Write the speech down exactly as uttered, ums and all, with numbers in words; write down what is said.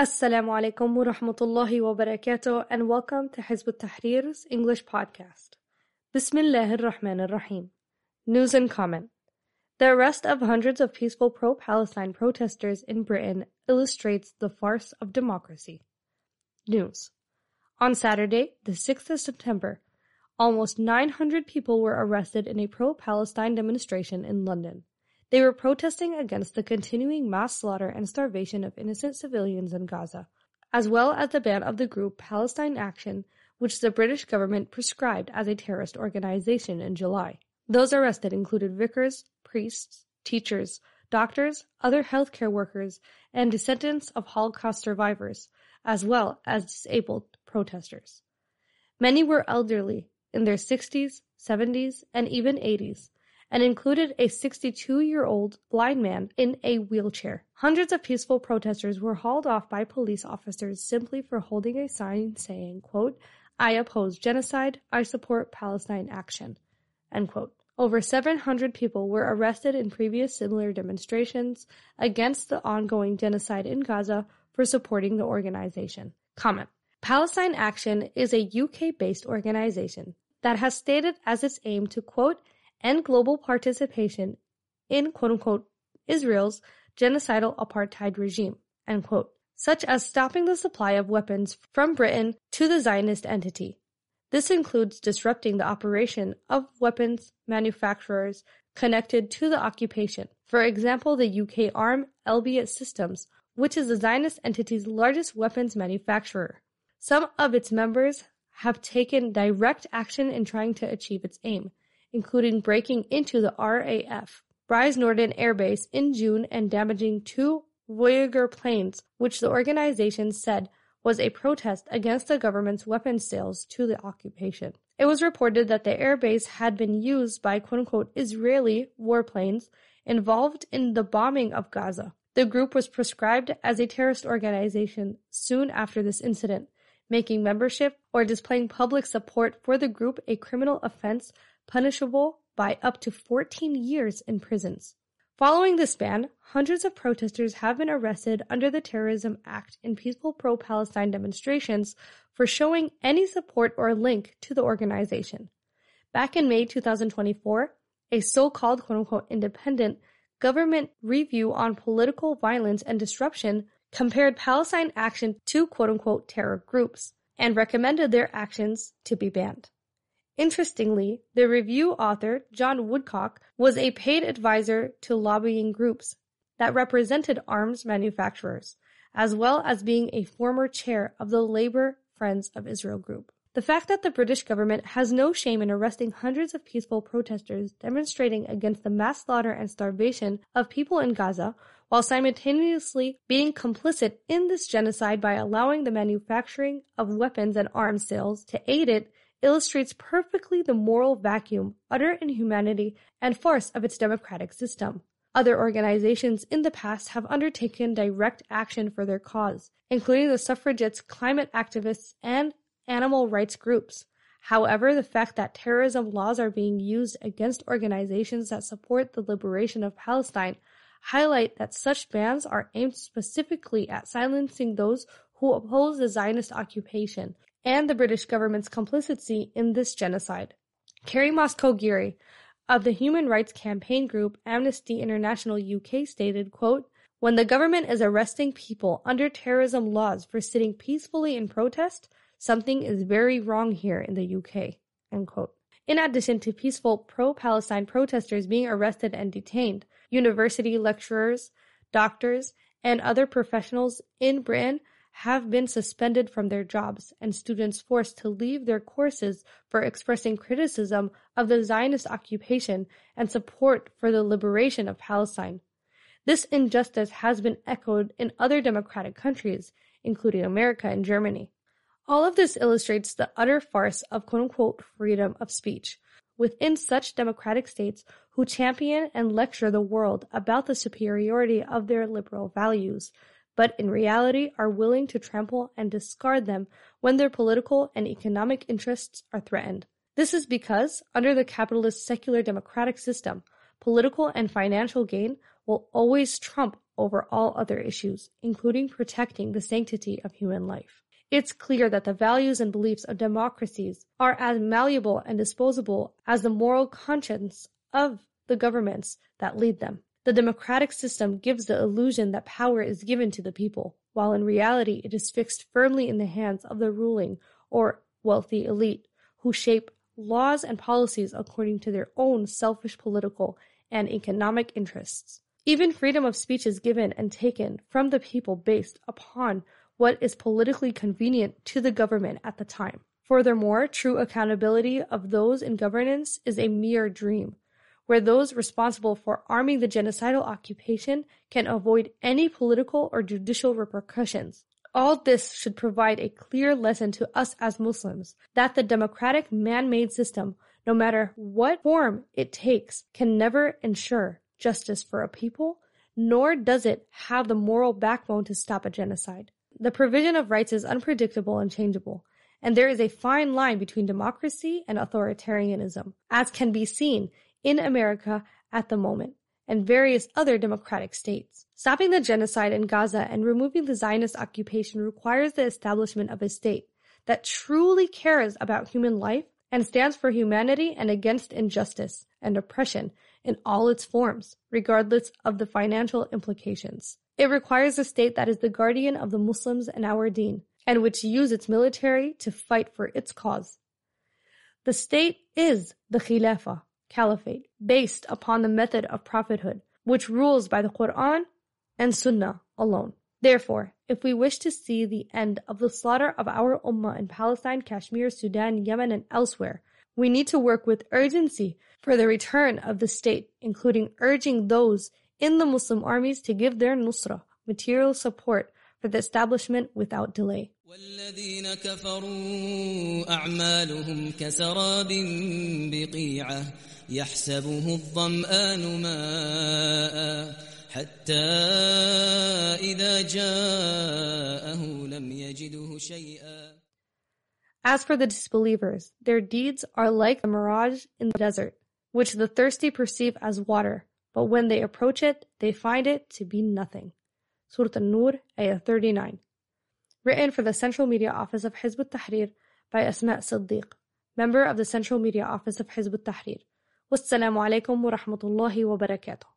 Assalamu alaikum wa rahmatullahi wa barakatuh, and welcome to Hizb ut-Tahrir's English podcast. Bismillahir Rahmanir Rahim. News and comment. The arrest of hundreds of peaceful pro-Palestine protesters in Britain illustrates the farce of democracy. News. On Saturday, the sixth of September, almost nine hundred people were arrested in a pro-Palestine demonstration in London. They were protesting against the continuing mass slaughter and starvation of innocent civilians in Gaza, as well as the ban of the group Palestine Action, which the British government prescribed as a terrorist organization in July. Those arrested included vicars, priests, teachers, doctors, other healthcare workers, and descendants of Holocaust survivors, as well as disabled protesters. Many were elderly, in their sixties, seventies, and even eighties, and included a sixty-two-year-old blind man in a wheelchair. Hundreds of peaceful protesters were hauled off by police officers simply for holding a sign saying, quote, "I oppose genocide, I support Palestine Action," end quote. Over seven hundred people were arrested in previous similar demonstrations against the ongoing genocide in Gaza for supporting the organization. Comment. Palestine Action is a U K-based organization that has stated as its aim to, quote, end global participation in, quote-unquote, Israel's genocidal apartheid regime, end quote, such as stopping the supply of weapons from Britain to the Zionist entity. This includes disrupting the operation of weapons manufacturers connected to the occupation. For example, the U K arm Elbit Systems, which is the Zionist entity's largest weapons manufacturer. Some of its members have taken direct action in trying to achieve its aim, including breaking into the R A F, Brize Norton Air Base in June and damaging two Voyager planes, which the organization said was a protest against the government's weapons sales to the occupation. It was reported that the airbase had been used by quote-unquote Israeli warplanes involved in the bombing of Gaza. The group was proscribed as a terrorist organization soon after this incident, making membership or displaying public support for the group a criminal offense punishable by up to fourteen years in prisons. Following this ban, hundreds of protesters have been arrested under the Terrorism Act in peaceful pro-Palestine demonstrations for showing any support or link to the organization. Back in May twenty twenty-four, a so-called quote-unquote independent government review on political violence and disruption compared Palestine Action to quote-unquote terror groups and recommended their actions to be banned. Interestingly, the review author, John Woodcock, was a paid advisor to lobbying groups that represented arms manufacturers, as well as being a former chair of the Labour Friends of Israel group. The fact that the British government has no shame in arresting hundreds of peaceful protesters demonstrating against the mass slaughter and starvation of people in Gaza, while simultaneously being complicit in this genocide by allowing the manufacturing of weapons and arms sales to aid it, illustrates perfectly the moral vacuum, utter inhumanity, and farce of its democratic system. Other organizations in the past have undertaken direct action for their cause, including the suffragettes, climate activists, and animal rights groups. However, the fact that terrorism laws are being used against organizations that support the liberation of Palestine highlight that such bans are aimed specifically at silencing those who oppose the Zionist occupation and the British government's complicity in this genocide. Carrie Moscow-Geary of the human rights campaign group Amnesty International U K stated, quote, "When the government is arresting people under terrorism laws for sitting peacefully in protest, something is very wrong here in the U K," end quote. In addition to peaceful pro-Palestine protesters being arrested and detained, university lecturers, doctors, and other professionals in Britain have been suspended from their jobs and students forced to leave their courses for expressing criticism of the Zionist occupation and support for the liberation of Palestine. This injustice has been echoed in other democratic countries, including America and Germany. All of this illustrates the utter farce of quote-unquote freedom of speech within such democratic states who champion and lecture the world about the superiority of their liberal values, but in reality are willing to trample and discard them when their political and economic interests are threatened. This is because, under the capitalist secular democratic system, political and financial gain will always trump over all other issues, including protecting the sanctity of human life. It's clear that the values and beliefs of democracies are as malleable and disposable as the moral conscience of the governments that lead them. The democratic system gives the illusion that power is given to the people, while in reality it is fixed firmly in the hands of the ruling or wealthy elite, who shape laws and policies according to their own selfish political and economic interests. Even freedom of speech is given and taken from the people based upon what is politically convenient to the government at the time. Furthermore, true accountability of those in governance is a mere dream, where those responsible for arming the genocidal occupation can avoid any political or judicial repercussions. All this should provide a clear lesson to us as Muslims that the democratic man-made system, no matter what form it takes, can never ensure justice for a people, nor does it have the moral backbone to stop a genocide. The provision of rights is unpredictable and changeable, and there is a fine line between democracy and authoritarianism, as can be seen in America at the moment, and various other democratic states. Stopping the genocide in Gaza and removing the Zionist occupation requires the establishment of a state that truly cares about human life and stands for humanity and against injustice and oppression in all its forms, regardless of the financial implications. It requires a state that is the guardian of the Muslims and our deen, and which use its military to fight for its cause. The state is the Khilafah, Caliphate, based upon the method of prophethood, which rules by the Quran and Sunnah alone. Therefore, if we wish to see the end of the slaughter of our Ummah in Palestine, Kashmir, Sudan, Yemen, and elsewhere, we need to work with urgency for the return of the state, including urging those in the Muslim armies to give their nusrah, material support, for the establishment without delay. والذين كفروا أعمالهم كسراب بقيعة يحسبه الظمآن ماء حتى إذا جاءه لم يجده شيئا. As for the disbelievers, their deeds are like the mirage in the desert, which the thirsty perceive as water, but when they approach it, they find it to be nothing. Surah An-Nur, Ayah thirty-nine. Written for the Central Media Office of Hizb ut-Tahrir by Asma Siddiq, member of the Central Media Office of Hizb ut-Tahrir. Wassalamu alaikum wa rahmatullahi wa barakatuh.